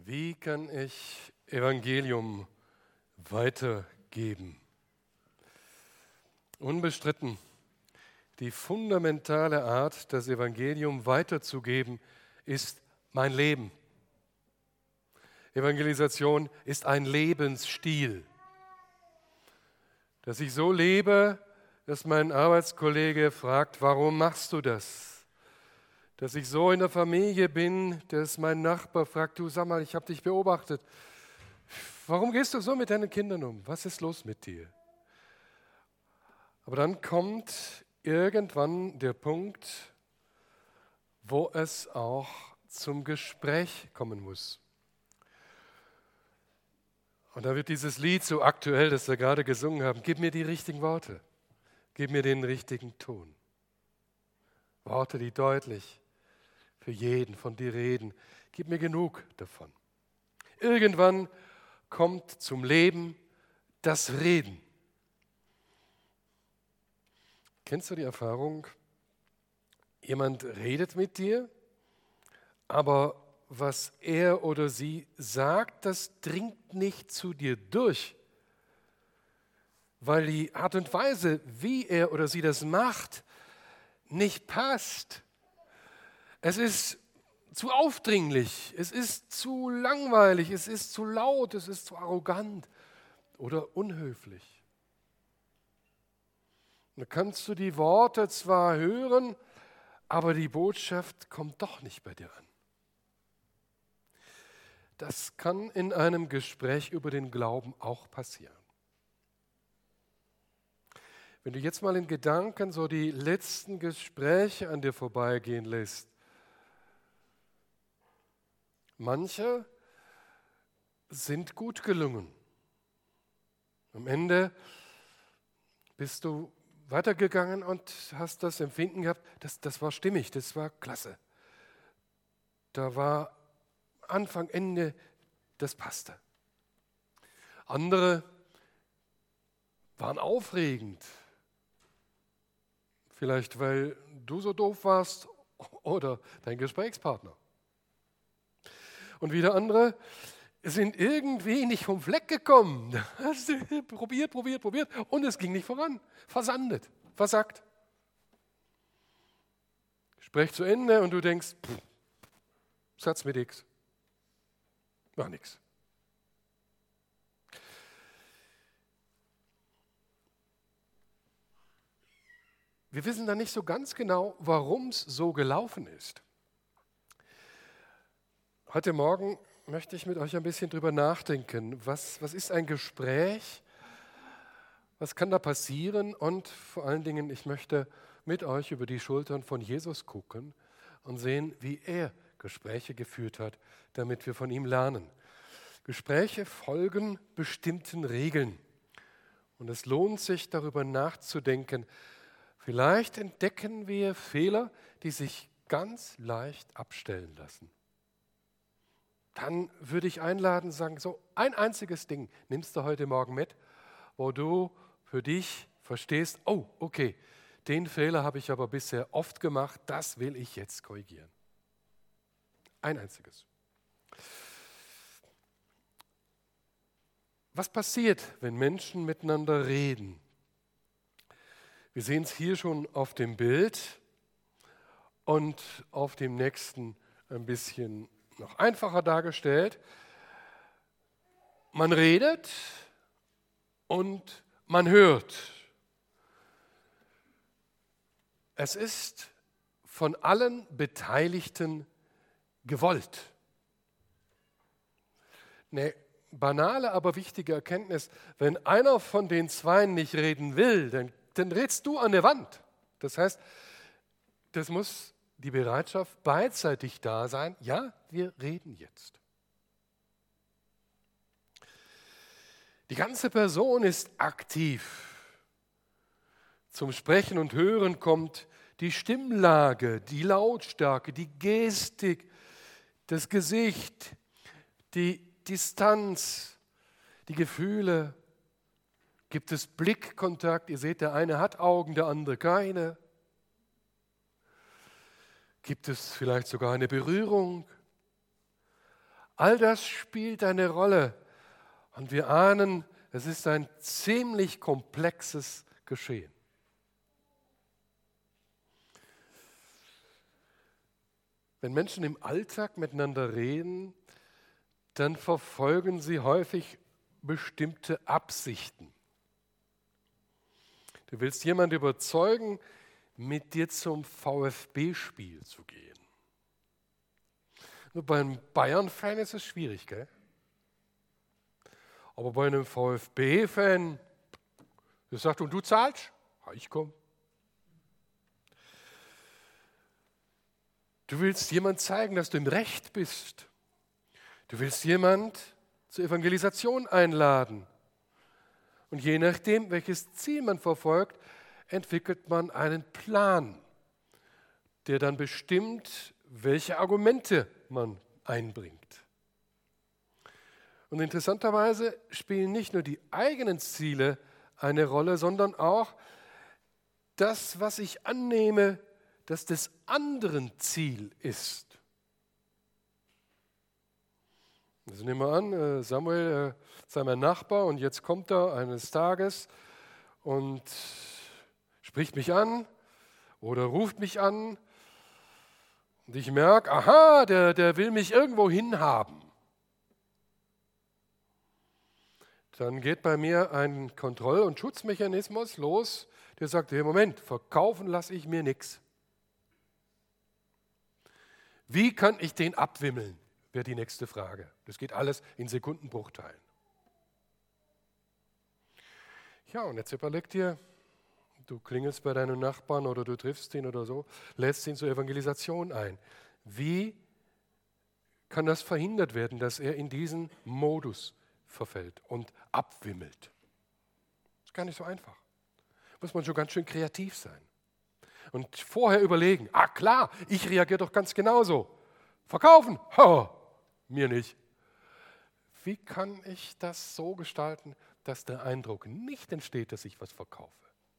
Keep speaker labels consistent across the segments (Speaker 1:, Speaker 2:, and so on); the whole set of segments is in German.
Speaker 1: Wie kann ich Evangelium weitergeben? Unbestritten, die fundamentale Art, das Evangelium weiterzugeben, ist mein Leben. Evangelisation ist ein Lebensstil. Dass ich so lebe, dass mein Arbeitskollege fragt, warum machst du das? Dass ich so in der Familie bin, dass mein Nachbar fragt, du sag mal, ich habe dich beobachtet. Warum gehst du so mit deinen Kindern um? Was ist los mit dir? Aber dann kommt irgendwann der Punkt, wo es auch zum Gespräch kommen muss. Und da wird dieses Lied so aktuell, das wir gerade gesungen haben, gib mir die richtigen Worte, gib mir den richtigen Ton. Worte, die deutlich für jeden von dir reden, gib mir genug davon. Irgendwann kommt zum Leben das Reden. Kennst du die Erfahrung? Jemand redet mit dir, aber was er oder sie sagt, das dringt nicht zu dir durch, weil die Art und Weise, wie er oder sie das macht, nicht passt. Es ist zu aufdringlich, es ist zu langweilig, es ist zu laut, es ist zu arrogant oder unhöflich. Da kannst du die Worte zwar hören, aber die Botschaft kommt doch nicht bei dir an. Das kann in einem Gespräch über den Glauben auch passieren. Wenn du jetzt mal in Gedanken so die letzten Gespräche an dir vorbeigehen lässt, manche sind gut gelungen. Am Ende bist du weitergegangen und hast das Empfinden gehabt, das war stimmig, das war klasse. Da war Anfang, Ende, das passte. Andere waren aufregend. Vielleicht, weil du so doof warst oder dein Gesprächspartner. Und wieder andere sind irgendwie nicht vom Fleck gekommen. Hast du probiert und es ging nicht voran. Versandet, versackt. Gespräch zu Ende und du denkst, Satz mit X. War nix. Wir wissen dann nicht so ganz genau, warum es so gelaufen ist. Heute Morgen möchte ich mit euch ein bisschen drüber nachdenken. Was ist ein Gespräch? Was kann da passieren? Und vor allen Dingen, ich möchte mit euch über die Schultern von Jesus gucken und sehen, wie er Gespräche geführt hat, damit wir von ihm lernen. Gespräche folgen bestimmten Regeln. Und es lohnt sich, darüber nachzudenken. Vielleicht entdecken wir Fehler, die sich ganz leicht abstellen lassen. Dann würde ich einladen, sagen, so ein einziges Ding nimmst du heute Morgen mit, wo du für dich verstehst, oh, okay, den Fehler habe ich aber bisher oft gemacht, das will ich jetzt korrigieren. Ein einziges. Was passiert, wenn Menschen miteinander reden? Wir sehen es hier schon auf dem Bild und auf dem nächsten ein bisschen noch einfacher dargestellt. Man redet und man hört. Es ist von allen Beteiligten gewollt. Eine banale, aber wichtige Erkenntnis, wenn einer von den Zweien nicht reden will, dann redst du an der Wand. Das heißt, das muss die Bereitschaft beidseitig da sein. Ja, wir reden jetzt. Die ganze Person ist aktiv. Zum Sprechen und Hören kommt die Stimmlage, die Lautstärke, die Gestik, das Gesicht, die Distanz, die Gefühle. Gibt es Blickkontakt? Ihr seht, der eine hat Augen, der andere keine. Gibt es vielleicht sogar eine Berührung? All das spielt eine Rolle. Und wir ahnen, es ist ein ziemlich komplexes Geschehen. Wenn Menschen im Alltag miteinander reden, dann verfolgen sie häufig bestimmte Absichten. Du willst jemanden überzeugen, mit dir zum VfB-Spiel zu gehen. Nur beim Bayern-Fan ist es schwierig, gell? Aber bei einem VfB-Fan, der sagt, und du zahlst? Ja, ich komme. Du willst jemand zeigen, dass du im Recht bist. Du willst jemand zur Evangelisation einladen. Und je nachdem, welches Ziel man verfolgt, entwickelt man einen Plan, der dann bestimmt, welche Argumente man einbringt. Und interessanterweise spielen nicht nur die eigenen Ziele eine Rolle, sondern auch das, was ich annehme, dass des anderen Ziel ist. Also nehmen wir an, Samuel sei mein Nachbar und jetzt kommt er eines Tages und spricht mich an oder ruft mich an und ich merke, aha, der will mich irgendwo hinhaben. Dann geht bei mir ein Kontroll- und Schutzmechanismus los, der sagt, hey, Moment, verkaufen lasse ich mir nichts. Wie kann ich den abwimmeln, wäre die nächste Frage. Das geht alles in Sekundenbruchteilen. Ja, und jetzt überleg dir, du klingelst bei deinem Nachbarn oder du triffst ihn oder so, lädst ihn zur Evangelisation ein. Wie kann das verhindert werden, dass er in diesen Modus verfällt und abwimmelt? Das ist gar nicht so einfach. Muss man schon ganz schön kreativ sein. Und vorher überlegen, klar, ich reagiere doch ganz genauso. Verkaufen? Mir nicht. Wie kann ich das so gestalten, dass der Eindruck nicht entsteht, dass ich was verkaufe?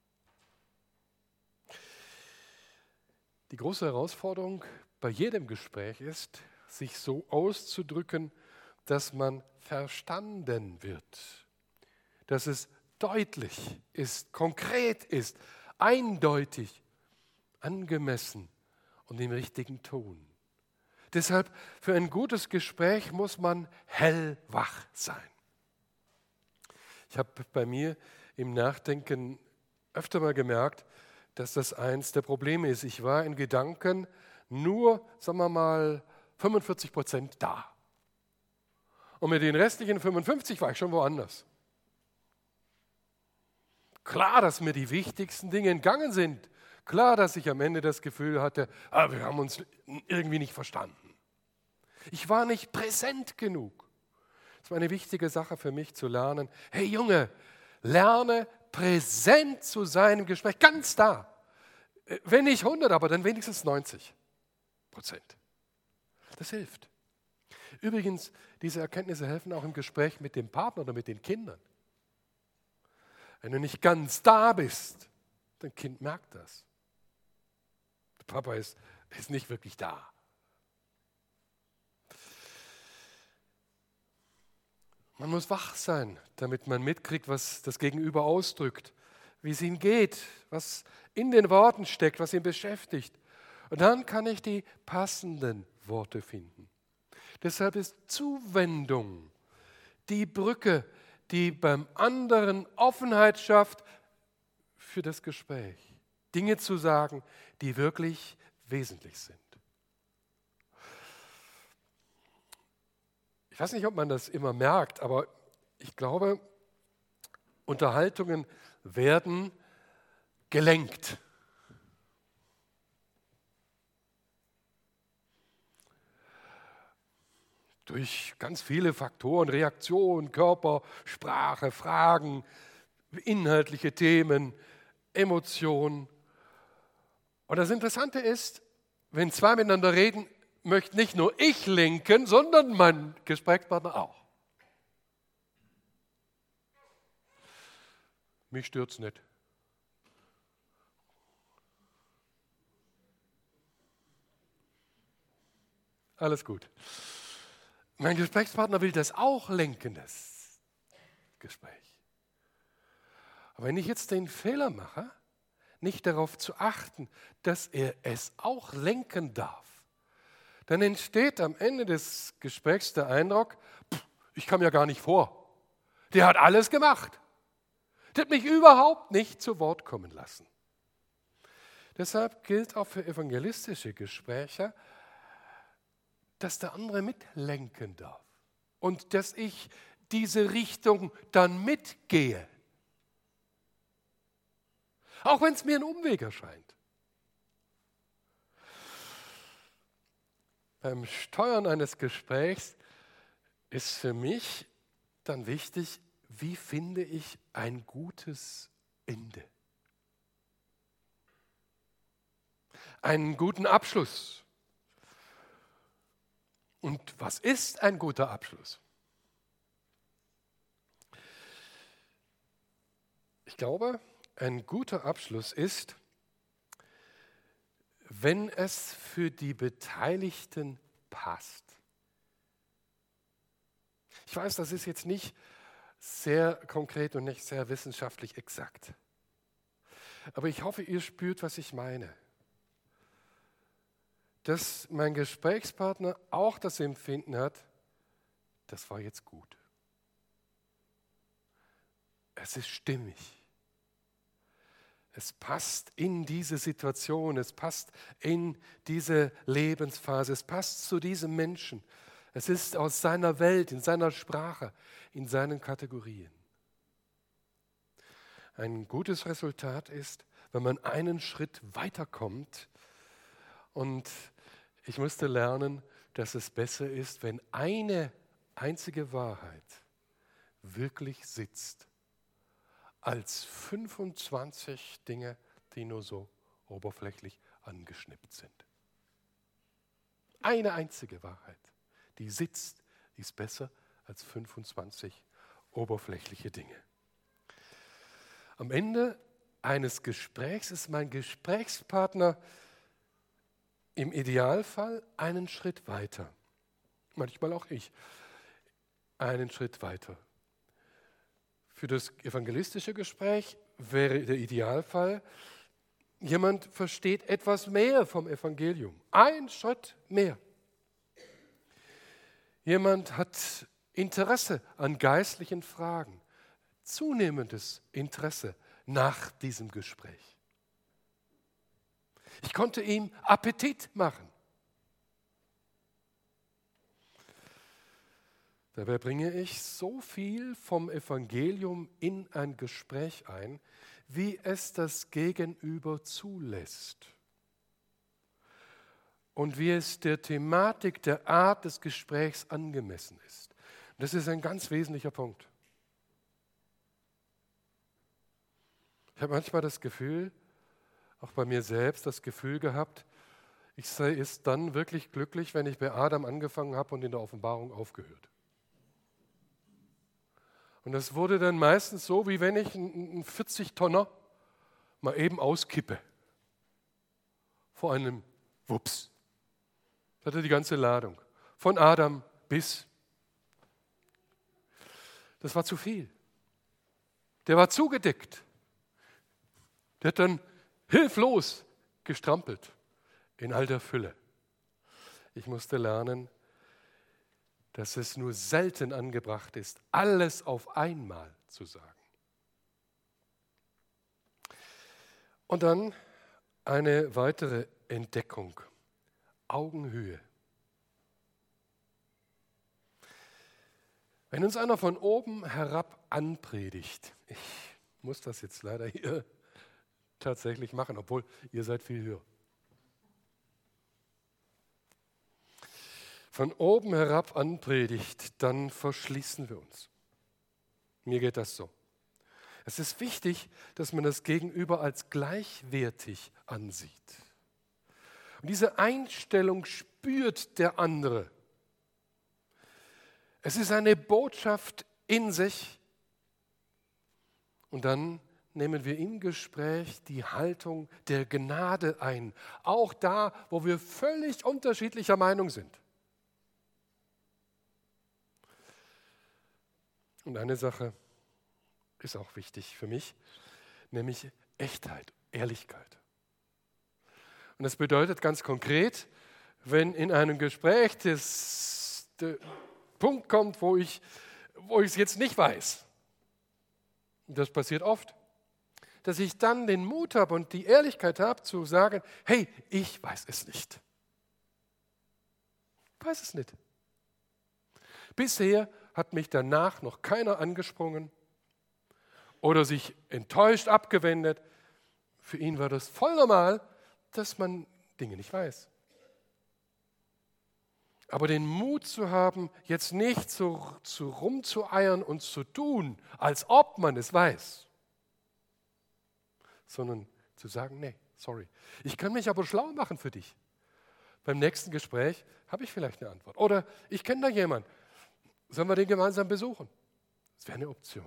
Speaker 1: Die große Herausforderung bei jedem Gespräch ist, sich so auszudrücken, dass man verstanden wird, dass es deutlich ist, konkret ist, eindeutig, angemessen und im richtigen Ton. Deshalb, für ein gutes Gespräch muss man hellwach sein. Ich habe bei mir im Nachdenken öfter mal gemerkt, dass das eins der Probleme ist. Ich war in Gedanken nur, sagen wir mal, 45% da. Und mit den restlichen 55 war ich schon woanders. Klar, dass mir die wichtigsten Dinge entgangen sind. Klar, dass ich am Ende das Gefühl hatte, wir haben uns irgendwie nicht verstanden. Ich war nicht präsent genug. Es war eine wichtige Sache für mich zu lernen. Hey Junge, lerne präsent zu sein im Gespräch, ganz da. Wenn nicht 100, aber dann wenigstens 90%. Das hilft. Übrigens, diese Erkenntnisse helfen auch im Gespräch mit dem Partner oder mit den Kindern. Wenn du nicht ganz da bist, dein Kind merkt das. Der Papa ist nicht wirklich da. Man muss wach sein, damit man mitkriegt, was das Gegenüber ausdrückt, wie es ihm geht, was in den Worten steckt, was ihn beschäftigt. Und dann kann ich die passenden Worte finden. Deshalb ist Zuwendung die Brücke, die beim anderen Offenheit schafft für das Gespräch. Dinge zu sagen, die wirklich wesentlich sind. Ich weiß nicht, ob man das immer merkt, aber ich glaube, Unterhaltungen werden gelenkt. Durch ganz viele Faktoren, Reaktion, Körper, Sprache, Fragen, inhaltliche Themen, Emotionen. Und das Interessante ist, wenn zwei miteinander reden, möchte nicht nur ich lenken, sondern mein Gesprächspartner auch. Mich stört's nicht. Alles gut. Mein Gesprächspartner will das auch lenken, das Gespräch. Aber wenn ich jetzt den Fehler mache, nicht darauf zu achten, dass er es auch lenken darf, dann entsteht am Ende des Gesprächs der Eindruck, ich kam ja gar nicht vor. Der hat alles gemacht. Der hat mich überhaupt nicht zu Wort kommen lassen. Deshalb gilt auch für evangelistische Gespräche, dass der andere mitlenken darf und dass ich diese Richtung dann mitgehe. Auch wenn es mir ein Umweg erscheint. Beim Steuern eines Gesprächs ist für mich dann wichtig, wie finde ich ein gutes Ende? Einen guten Abschluss. Und was ist ein guter Abschluss? Ich glaube, ein guter Abschluss ist, wenn es für die Beteiligten passt. Ich weiß, das ist jetzt nicht sehr konkret und nicht sehr wissenschaftlich exakt. Aber ich hoffe, ihr spürt, was ich meine. Dass mein Gesprächspartner auch das Empfinden hat, das war jetzt gut. Es ist stimmig. Es passt in diese Situation, es passt in diese Lebensphase, es passt zu diesem Menschen. Es ist aus seiner Welt, in seiner Sprache, in seinen Kategorien. Ein gutes Resultat ist, wenn man einen Schritt weiterkommt. Und ich musste lernen, dass es besser ist, wenn eine einzige Wahrheit wirklich sitzt, als 25 Dinge, die nur so oberflächlich angeschnippt sind. Eine einzige Wahrheit, die sitzt, die ist besser als 25 oberflächliche Dinge. Am Ende eines Gesprächs ist mein Gesprächspartner im Idealfall einen Schritt weiter. Manchmal auch ich. Einen Schritt weiter. Für das evangelistische Gespräch wäre der Idealfall, jemand versteht etwas mehr vom Evangelium. Ein Schritt mehr. Jemand hat Interesse an geistlichen Fragen. Zunehmendes Interesse nach diesem Gespräch. Ich konnte ihm Appetit machen. Dabei bringe ich so viel vom Evangelium in ein Gespräch ein, wie es das Gegenüber zulässt. Und wie es der Thematik, der Art des Gesprächs angemessen ist. Und das ist ein ganz wesentlicher Punkt. Ich habe manchmal das Gefühl, auch bei mir selbst das Gefühl gehabt, ich sei es dann wirklich glücklich, wenn ich bei Adam angefangen habe und in der Offenbarung aufgehört. Und das wurde dann meistens so, wie wenn ich einen 40-Tonner mal eben auskippe. Vor einem Wups. Das hatte die ganze Ladung. Von Adam bis. Das war zu viel. Der war zugedeckt. Der hat dann hilflos gestrampelt in all der Fülle. Ich musste lernen, dass es nur selten angebracht ist, alles auf einmal zu sagen. Und dann eine weitere Entdeckung. Augenhöhe. Wenn uns einer von oben herab anpredigt, ich muss das jetzt leider hier tatsächlich machen, obwohl ihr seid viel höher. Von oben herab anpredigt, dann verschließen wir uns. Mir geht das so. Es ist wichtig, dass man das Gegenüber als gleichwertig ansieht. Und diese Einstellung spürt der andere. Es ist eine Botschaft in sich. Und dann nehmen wir im Gespräch die Haltung der Gnade ein. Auch da, wo wir völlig unterschiedlicher Meinung sind. Und eine Sache ist auch wichtig für mich, nämlich Echtheit, Ehrlichkeit. Und das bedeutet ganz konkret, wenn in einem Gespräch der Punkt kommt, wo ich es jetzt nicht weiß, und das passiert oft, dass ich dann den Mut habe und die Ehrlichkeit habe zu sagen, hey, ich weiß es nicht. Ich weiß es nicht. Bisher hat mich danach noch keiner angesprungen oder sich enttäuscht abgewendet. Für ihn war das voll normal, dass man Dinge nicht weiß. Aber den Mut zu haben, jetzt nicht so rumzueiern und zu tun, als ob man es weiß, sondern zu sagen, nee, sorry. Ich kann mich aber schlau machen für dich. Beim nächsten Gespräch habe ich vielleicht eine Antwort. Oder ich kenne da jemanden. Sollen wir den gemeinsam besuchen? Das wäre eine Option.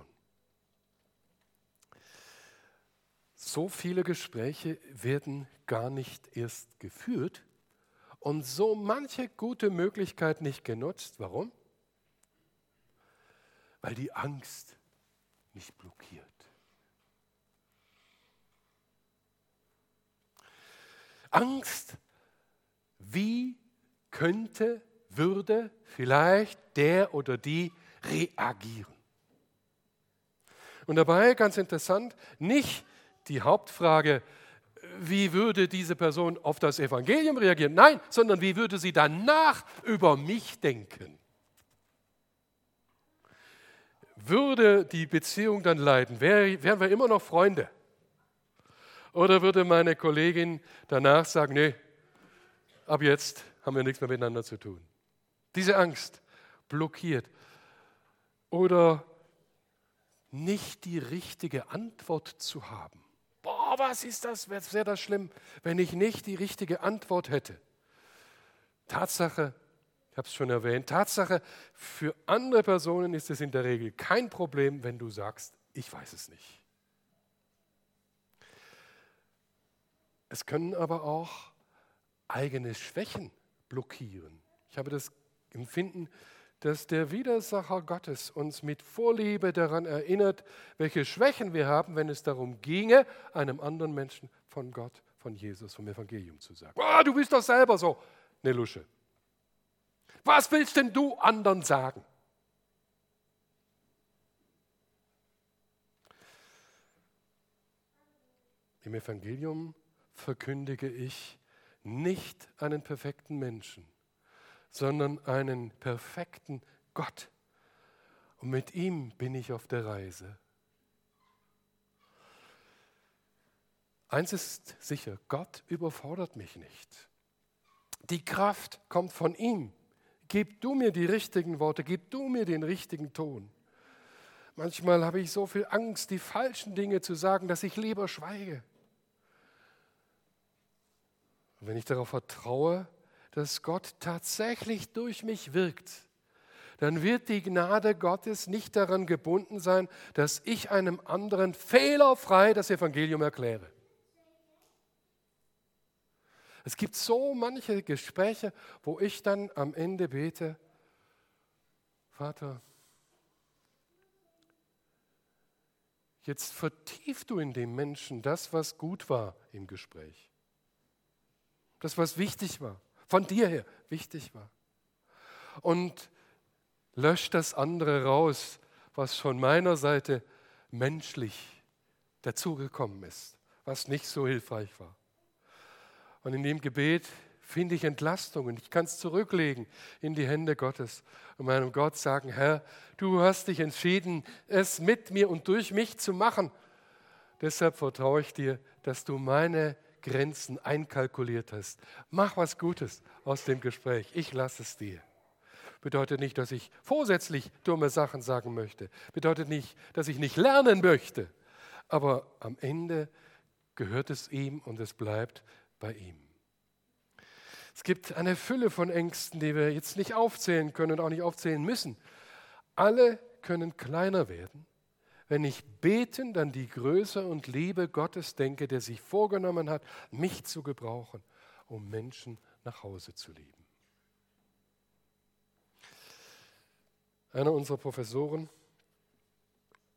Speaker 1: So viele Gespräche werden gar nicht erst geführt und so manche gute Möglichkeit nicht genutzt. Warum? Weil die Angst mich blockiert. Angst, wie könnte, würde vielleicht der oder die reagieren? Und dabei, ganz interessant, nicht die Hauptfrage, wie würde diese Person auf das Evangelium reagieren? Nein, sondern wie würde sie danach über mich denken? Würde die Beziehung dann leiden? Wären wir immer noch Freunde? Oder würde meine Kollegin danach sagen, nee, ab jetzt haben wir nichts mehr miteinander zu tun? Diese Angst blockiert. Oder nicht die richtige Antwort zu haben. Boah, was ist das? Wäre das schlimm, wenn ich nicht die richtige Antwort hätte? Tatsache, ich habe es schon erwähnt, Tatsache, für andere Personen ist es in der Regel kein Problem, wenn du sagst, ich weiß es nicht. Es können aber auch eigene Schwächen blockieren. Ich habe das Empfinden, dass der Widersacher Gottes uns mit Vorliebe daran erinnert, welche Schwächen wir haben, wenn es darum ginge, einem anderen Menschen von Gott, von Jesus, vom Evangelium zu sagen. Oh, du bist doch selber so eine Lusche. Was willst denn du anderen sagen? Im Evangelium verkündige ich nicht einen perfekten Menschen, sondern einen perfekten Gott. Und mit ihm bin ich auf der Reise. Eins ist sicher, Gott überfordert mich nicht. Die Kraft kommt von ihm. Gib du mir die richtigen Worte, gib du mir den richtigen Ton. Manchmal habe ich so viel Angst, die falschen Dinge zu sagen, dass ich lieber schweige. Und wenn ich darauf vertraue, dass Gott tatsächlich durch mich wirkt, dann wird die Gnade Gottes nicht daran gebunden sein, dass ich einem anderen fehlerfrei das Evangelium erkläre. Es gibt so manche Gespräche, wo ich dann am Ende bete, Vater, jetzt vertief du in dem Menschen das, was gut war im Gespräch. Das, was wichtig war, von dir her wichtig war. Und lösch das andere raus, was von meiner Seite menschlich dazugekommen ist, was nicht so hilfreich war. Und in dem Gebet finde ich Entlastung und ich kann es zurücklegen in die Hände Gottes und meinem Gott sagen, Herr, du hast dich entschieden, es mit mir und durch mich zu machen. Deshalb vertraue ich dir, dass du meine Grenzen einkalkuliert hast. Mach was Gutes aus dem Gespräch. Ich lasse es dir. Bedeutet nicht, dass ich vorsätzlich dumme Sachen sagen möchte. Bedeutet nicht, dass ich nicht lernen möchte. Aber am Ende gehört es ihm und es bleibt bei ihm. Es gibt eine Fülle von Ängsten, die wir jetzt nicht aufzählen können und auch nicht aufzählen müssen. Alle können kleiner werden, wenn ich betend an die Größe und Liebe Gottes denke, der sich vorgenommen hat, mich zu gebrauchen, um Menschen nach Hause zu lieben. Einer unserer Professoren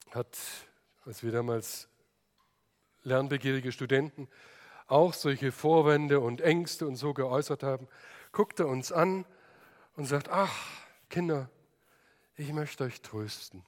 Speaker 1: hat, als wir damals lernbegierige Studenten auch solche Vorwände und Ängste und so geäußert haben, guckt er uns an und sagt, ach, Kinder, ich möchte euch trösten.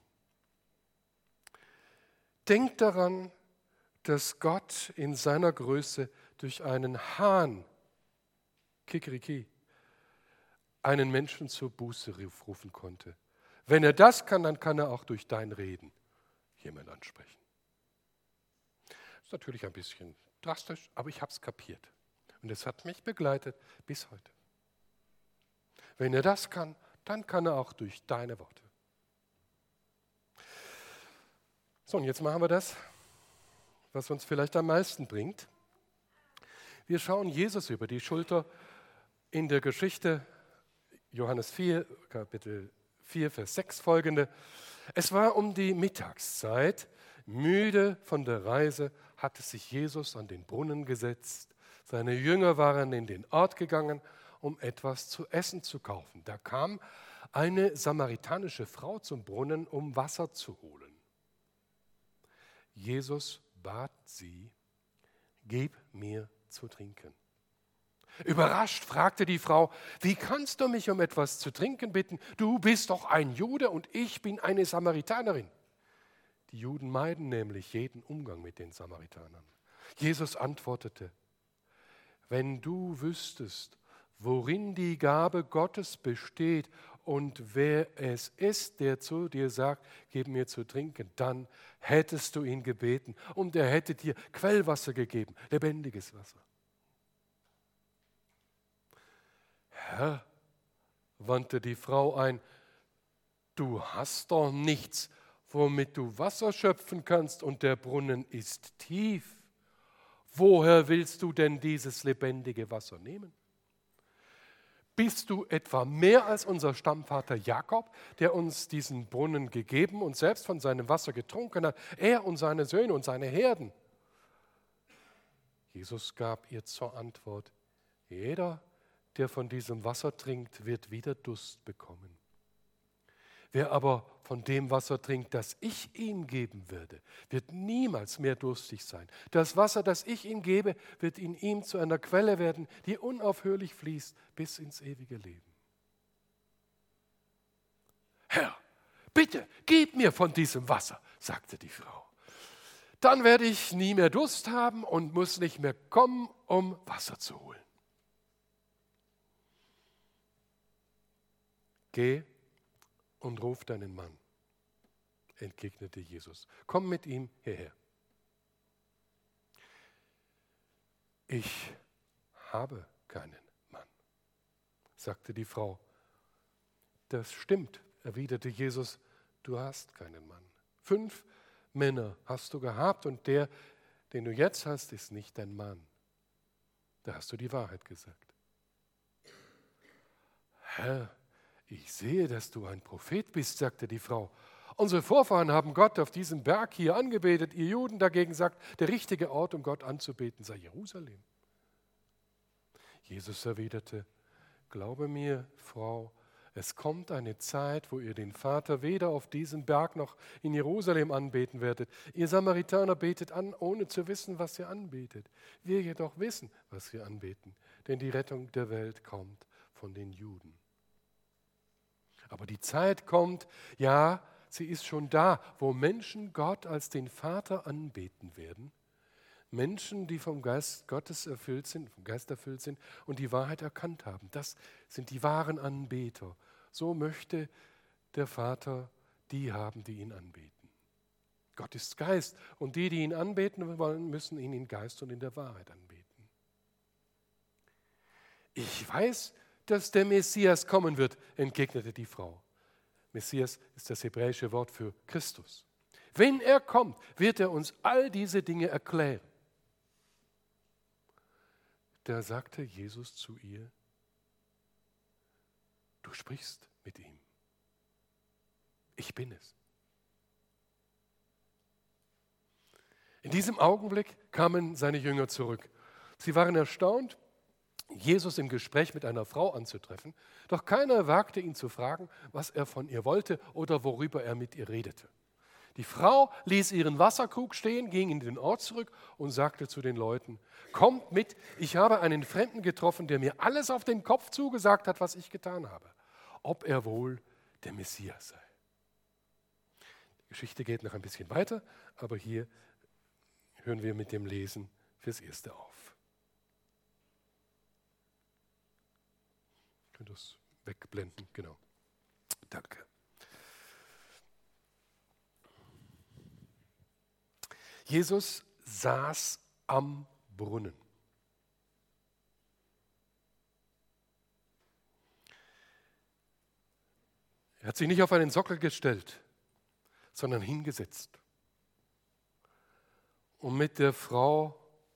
Speaker 1: Denkt daran, dass Gott in seiner Größe durch einen Hahn, Kikeriki, einen Menschen zur Buße rufen konnte. Wenn er das kann, dann kann er auch durch dein Reden jemanden ansprechen. Das ist natürlich ein bisschen drastisch, aber ich habe es kapiert. Und es hat mich begleitet bis heute. Wenn er das kann, dann kann er auch durch deine Worte. So, und jetzt machen wir das, was uns vielleicht am meisten bringt. Wir schauen Jesus über die Schulter in der Geschichte Johannes 4, Kapitel 4, Vers 6 folgende. Es war um die Mittagszeit, müde von der Reise, hatte sich Jesus an den Brunnen gesetzt. Seine Jünger waren in den Ort gegangen, um etwas zu essen zu kaufen. Da kam eine samaritanische Frau zum Brunnen, um Wasser zu holen. Jesus bat sie, gib mir zu trinken. Überrascht fragte die Frau, wie kannst du mich um etwas zu trinken bitten? Du bist doch ein Jude und ich bin eine Samaritanerin. Die Juden meiden nämlich jeden Umgang mit den Samaritanern. Jesus antwortete, wenn du wüsstest, worin die Gabe Gottes besteht und wer es ist, der zu dir sagt, gib mir zu trinken, dann hättest du ihn gebeten und er hätte dir Quellwasser gegeben, lebendiges Wasser. Herr, wandte die Frau ein, du hast doch nichts, womit du Wasser schöpfen kannst und der Brunnen ist tief. Woher willst du denn dieses lebendige Wasser nehmen? Bist du etwa mehr als unser Stammvater Jakob, der uns diesen Brunnen gegeben und selbst von seinem Wasser getrunken hat, er und seine Söhne und seine Herden? Jesus gab ihr zur Antwort, jeder, der von diesem Wasser trinkt, wird wieder Durst bekommen. Wer aber von dem Wasser trinkt, das ich ihm geben werde, wird niemals mehr durstig sein. Das Wasser, das ich ihm gebe, wird in ihm zu einer Quelle werden, die unaufhörlich fließt bis ins ewige Leben. Herr, bitte, gib mir von diesem Wasser, sagte die Frau. Dann werde ich nie mehr Durst haben und muss nicht mehr kommen, um Wasser zu holen. Geh und ruf deinen Mann, entgegnete Jesus. Komm mit ihm hierher. Ich habe keinen Mann, sagte die Frau. Das stimmt, erwiderte Jesus, du hast keinen Mann. 5 Männer hast du gehabt und der, den du jetzt hast, ist nicht dein Mann. Da hast du die Wahrheit gesagt. Herr, ich sehe, dass du ein Prophet bist, sagte die Frau. Unsere Vorfahren haben Gott auf diesem Berg hier angebetet. Ihr Juden dagegen sagt, der richtige Ort, um Gott anzubeten, sei Jerusalem. Jesus erwiderte, glaube mir, Frau, es kommt eine Zeit, wo ihr den Vater weder auf diesem Berg noch in Jerusalem anbeten werdet. Ihr Samaritaner betet an, ohne zu wissen, was ihr anbetet. Wir jedoch wissen, was wir anbeten, denn die Rettung der Welt kommt von den Juden. Aber die Zeit kommt, ja, sie ist schon da, wo Menschen Gott als den Vater anbeten werden. Menschen, die vom Geist Gottes erfüllt sind, vom Geist erfüllt sind und die Wahrheit erkannt haben. Das sind die wahren Anbeter. So möchte der Vater die haben, die ihn anbeten. Gott ist Geist und die ihn anbeten wollen, müssen ihn in Geist und in der Wahrheit anbeten. Ich weiß, dass der Messias kommen wird, entgegnete die Frau. Messias ist das hebräische Wort für Christus. Wenn er kommt, wird er uns all diese Dinge erklären. Da sagte Jesus zu ihr, du sprichst mit ihm. Ich bin es. In diesem Augenblick kamen seine Jünger zurück. Sie waren erstaunt, Jesus im Gespräch mit einer Frau anzutreffen, doch keiner wagte ihn zu fragen, was er von ihr wollte oder worüber er mit ihr redete. Die Frau ließ ihren Wasserkrug stehen, ging in den Ort zurück und sagte zu den Leuten, kommt mit, ich habe einen Fremden getroffen, der mir alles auf den Kopf zugesagt hat, was ich getan habe, ob er wohl der Messias sei. Die Geschichte geht noch ein bisschen weiter, aber hier hören wir mit dem Lesen fürs Erste auf. Ich kann das wegblenden, genau. Danke. Jesus saß am Brunnen. Er hat sich nicht auf einen Sockel gestellt, sondern hingesetzt, um mit der Frau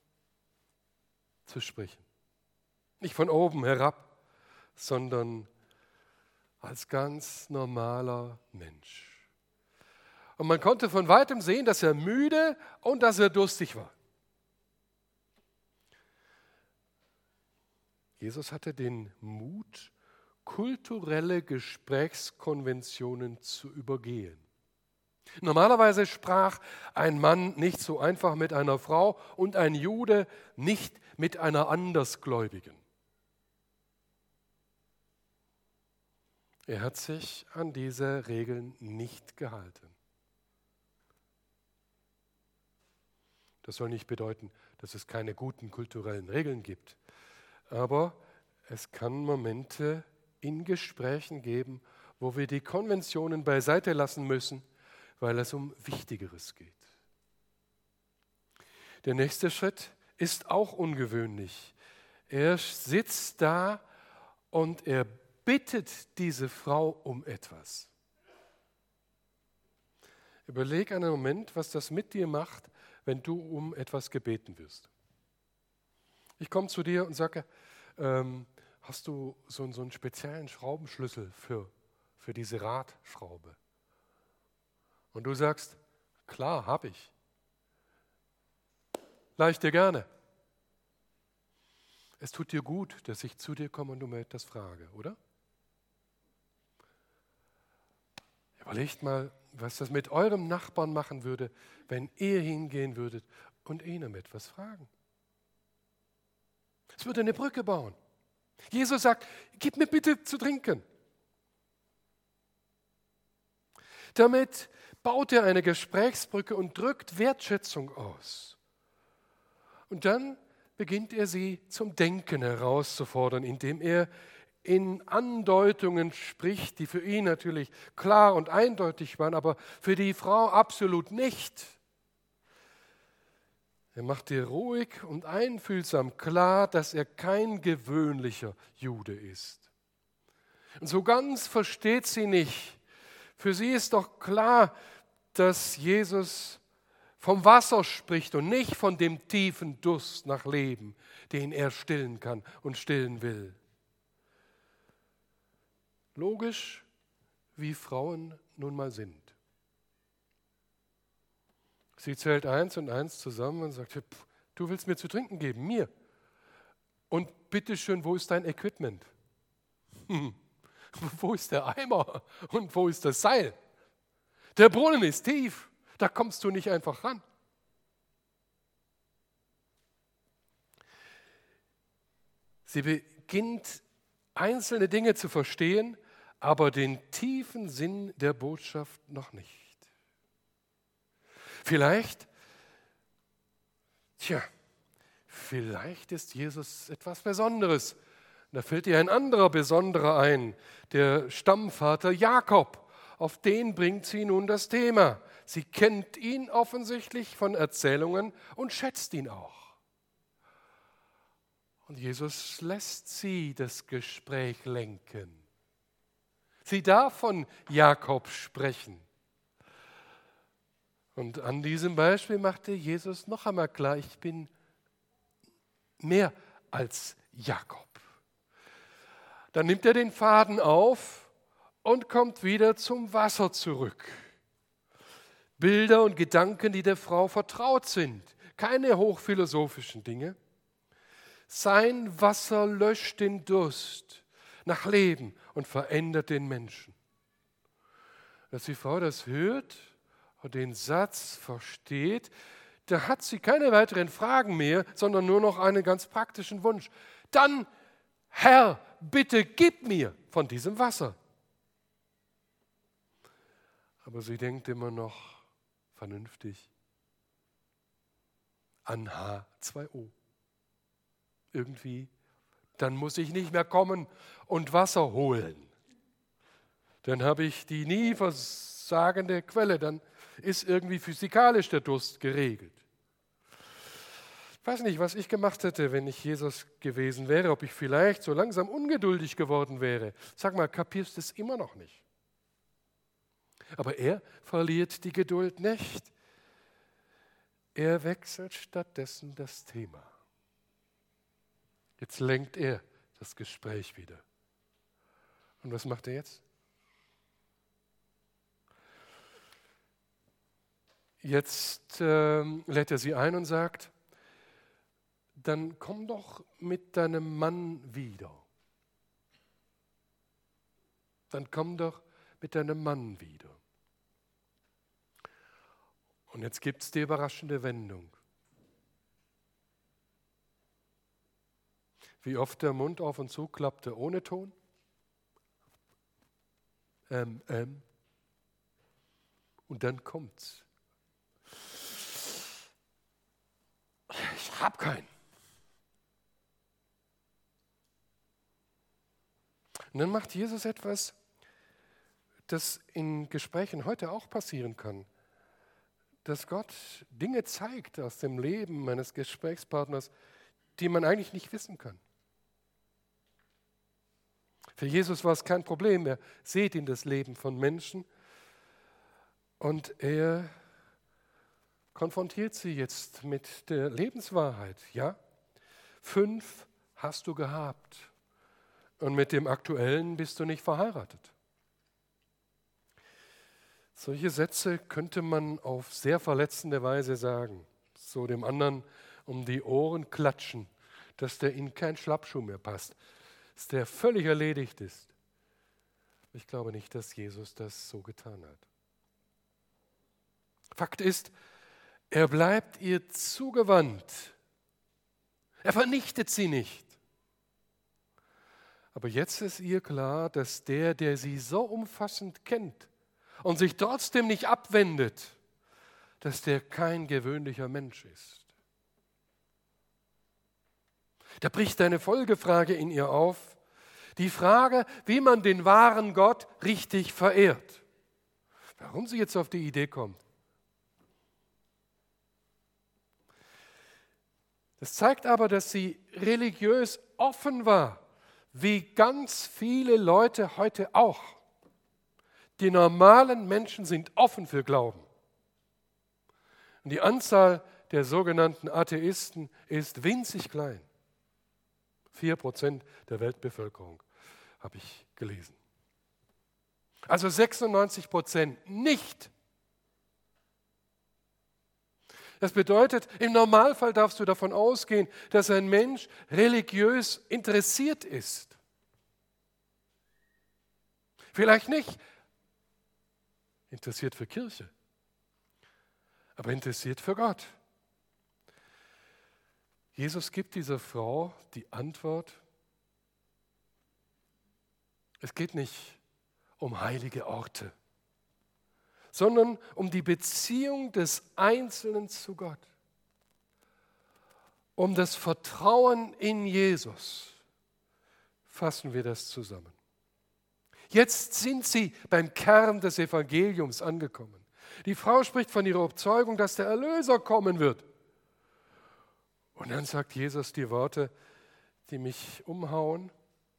Speaker 1: zu sprechen. Nicht von oben herab, sondern als ganz normaler Mensch. Und man konnte von weitem sehen, dass er müde und dass er durstig war. Jesus hatte den Mut, kulturelle Gesprächskonventionen zu übergehen. Normalerweise sprach ein Mann nicht so einfach mit einer Frau und ein Jude nicht mit einer Andersgläubigen. Er hat sich an diese Regeln nicht gehalten. Das soll nicht bedeuten, dass es keine guten kulturellen Regeln gibt. Aber es kann Momente in Gesprächen geben, wo wir die Konventionen beiseite lassen müssen, weil es um Wichtigeres geht. Der nächste Schritt ist auch ungewöhnlich. Er sitzt da und er bittet diese Frau um etwas. Überleg einen Moment, was das mit dir macht, wenn du um etwas gebeten wirst. Ich komme zu dir und sage, hast du so einen speziellen Schraubenschlüssel für diese Radschraube? Und du sagst, klar, habe ich. Leih ich dir gerne. Es tut dir gut, dass ich zu dir komme und du mir etwas frage, oder? Überlegt mal, was das mit eurem Nachbarn machen würde, wenn ihr hingehen würdet und ihn um etwas fragen. Es würde eine Brücke bauen. Jesus sagt, gib mir bitte zu trinken. Damit baut er eine Gesprächsbrücke und drückt Wertschätzung aus. Und dann beginnt er sie zum Denken herauszufordern, indem er in Andeutungen spricht, die für ihn natürlich klar und eindeutig waren, aber für die Frau absolut nicht. Er macht ihr ruhig und einfühlsam klar, dass er kein gewöhnlicher Jude ist. Und so ganz versteht sie nicht. Für sie ist doch klar, dass Jesus vom Wasser spricht und nicht von dem tiefen Durst nach Leben, den er stillen kann und stillen will. Logisch, wie Frauen nun mal sind. Sie zählt 1 und 1 zusammen und sagt, du willst mir zu trinken geben, mir. Und bitteschön, wo ist dein Equipment? Wo ist der Eimer und wo ist das Seil? Der Brunnen ist tief, da kommst du nicht einfach ran. Sie beginnt einzelne Dinge zu verstehen, aber den tiefen Sinn der Botschaft noch nicht. Vielleicht ist Jesus etwas Besonderes. Da fällt ihr ein anderer Besonderer ein, der Stammvater Jakob. Auf den bringt sie nun das Thema. Sie kennt ihn offensichtlich von Erzählungen und schätzt ihn auch. Und Jesus lässt sie das Gespräch lenken. Sie darf von Jakob sprechen. Und an diesem Beispiel machte Jesus noch einmal klar, ich bin mehr als Jakob. Dann nimmt er den Faden auf und kommt wieder zum Wasser zurück. Bilder und Gedanken, die der Frau vertraut sind, keine hochphilosophischen Dinge. Sein Wasser löscht den Durst nach Leben und verändert den Menschen. Als die Frau das hört und den Satz versteht, da hat sie keine weiteren Fragen mehr, sondern nur noch einen ganz praktischen Wunsch. Dann, Herr, bitte gib mir von diesem Wasser. Aber sie denkt immer noch vernünftig an H2O. Irgendwie, dann muss ich nicht mehr kommen und Wasser holen. Dann habe ich die nie versagende Quelle, dann ist irgendwie physikalisch der Durst geregelt. Ich weiß nicht, was ich gemacht hätte, wenn ich Jesus gewesen wäre, ob ich vielleicht so langsam ungeduldig geworden wäre. Sag mal, kapierst du es immer noch nicht? Aber er verliert die Geduld nicht. Er wechselt stattdessen das Thema. Jetzt lenkt er das Gespräch wieder. Und was macht er jetzt? Jetzt lädt er sie ein und sagt, dann komm doch mit deinem Mann wieder. Dann komm doch mit deinem Mann wieder. Und jetzt gibt es die überraschende Wendung. Wie oft der Mund auf und zu klappte ohne Ton. Und dann kommt's. Ich habe keinen. Und dann macht Jesus etwas, das in Gesprächen heute auch passieren kann. Dass Gott Dinge zeigt aus dem Leben meines Gesprächspartners, die man eigentlich nicht wissen kann. Für Jesus war es kein Problem. Er sieht in das Leben von Menschen und er konfrontiert sie jetzt mit der Lebenswahrheit. Ja, 5 hast du gehabt und mit dem aktuellen bist du nicht verheiratet. Solche Sätze könnte man auf sehr verletzende Weise sagen, so dem anderen um die Ohren klatschen, dass der in kein Schlappschuh mehr passt, dass der völlig erledigt ist. Ich glaube nicht, dass Jesus das so getan hat. Fakt ist, er bleibt ihr zugewandt. Er vernichtet sie nicht. Aber jetzt ist ihr klar, dass der sie so umfassend kennt und sich trotzdem nicht abwendet, dass der kein gewöhnlicher Mensch ist. Da bricht eine Folgefrage in ihr auf, die Frage, wie man den wahren Gott richtig verehrt. Warum sie jetzt auf die Idee kommt. Das zeigt aber, dass sie religiös offen war, wie ganz viele Leute heute auch. Die normalen Menschen sind offen für Glauben. Und die Anzahl der sogenannten Atheisten ist winzig klein. 4% der Weltbevölkerung, habe ich gelesen. Also 96% nicht. Das bedeutet, im Normalfall darfst du davon ausgehen, dass ein Mensch religiös interessiert ist. Vielleicht nicht interessiert für Kirche, aber interessiert für Gott. Jesus gibt dieser Frau die Antwort, es geht nicht um heilige Orte, sondern um die Beziehung des Einzelnen zu Gott, um das Vertrauen in Jesus. Fassen wir das zusammen. Jetzt sind sie beim Kern des Evangeliums angekommen. Die Frau spricht von ihrer Überzeugung, dass der Erlöser kommen wird. Und dann sagt Jesus die Worte, die mich umhauen.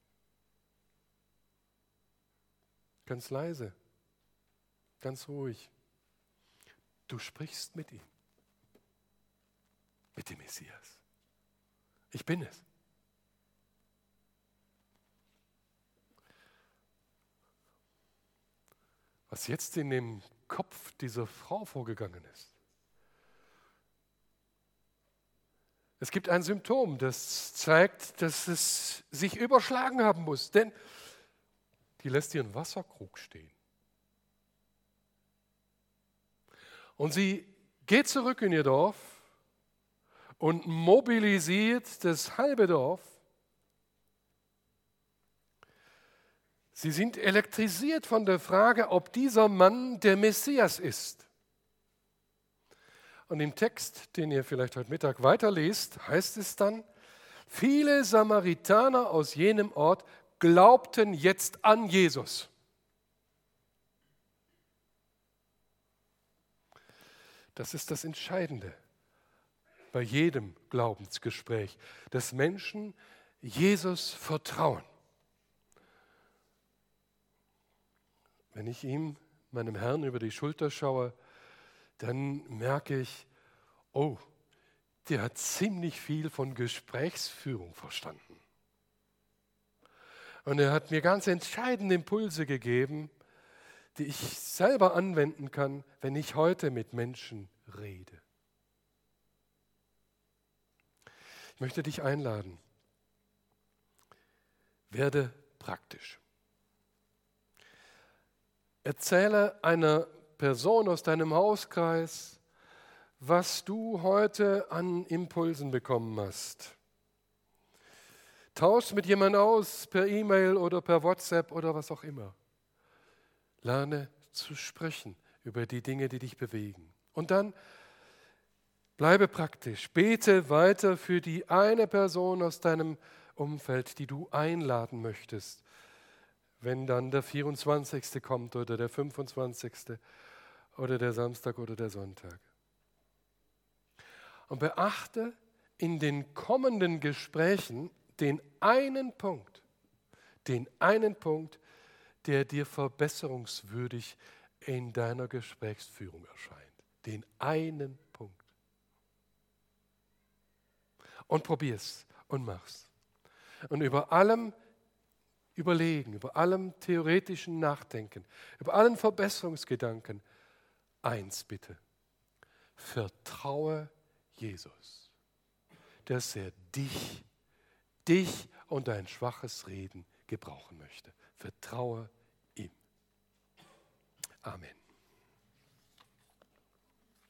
Speaker 1: Ganz leise, ganz ruhig. Du sprichst mit ihm, mit dem Messias. Ich bin es. Was jetzt in dem Kopf dieser Frau vorgegangen ist. Es gibt ein Symptom, das zeigt, dass es sich überschlagen haben muss, denn die lässt ihren Wasserkrug stehen. Und sie geht zurück in ihr Dorf und mobilisiert das halbe Dorf. Sie sind elektrisiert von der Frage, ob dieser Mann der Messias ist. Und im Text, den ihr vielleicht heute Mittag weiterlest, heißt es dann, viele Samaritaner aus jenem Ort glaubten jetzt an Jesus. Das ist das Entscheidende bei jedem Glaubensgespräch, dass Menschen Jesus vertrauen. Wenn ich ihm, meinem Herrn, über die Schulter schaue, dann merke ich, oh, der hat ziemlich viel von Gesprächsführung verstanden. Und er hat mir ganz entscheidende Impulse gegeben, die ich selber anwenden kann, wenn ich heute mit Menschen rede. Ich möchte dich einladen. Werde praktisch. Erzähle einer Person aus deinem Hauskreis, was du heute an Impulsen bekommen hast. Tausch mit jemandem aus per E-Mail oder per WhatsApp oder was auch immer. Lerne zu sprechen über die Dinge, die dich bewegen. Und dann bleibe praktisch. Bete weiter für die eine Person aus deinem Umfeld, die du einladen möchtest, wenn dann der 24. kommt oder der 25. oder der Samstag oder der Sonntag. Und beachte in den kommenden Gesprächen den einen Punkt, der dir verbesserungswürdig in deiner Gesprächsführung erscheint. Den einen Punkt. Und probier's und mach's. Und über allem Überlegen, über allem theoretischen Nachdenken, über allen Verbesserungsgedanken, eins bitte: Vertraue Jesus, dass er dich und dein schwaches Reden gebrauchen möchte. Vertraue ihm. Amen.